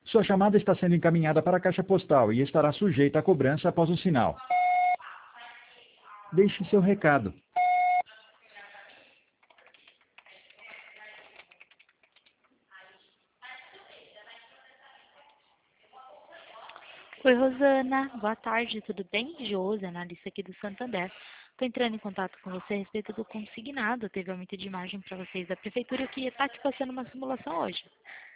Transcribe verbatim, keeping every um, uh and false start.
Sua chamada está sendo encaminhada para a caixa postal e estará sujeita a cobrança após o sinal. Deixe seu recado. Oi, Rosana. Boa tarde, tudo bem? Josi, analista aqui do Santander. Estou entrando em contato com você a respeito do consignado. Teve aumento de margem para vocês da prefeitura e eu queria estar te passando uma simulação hoje.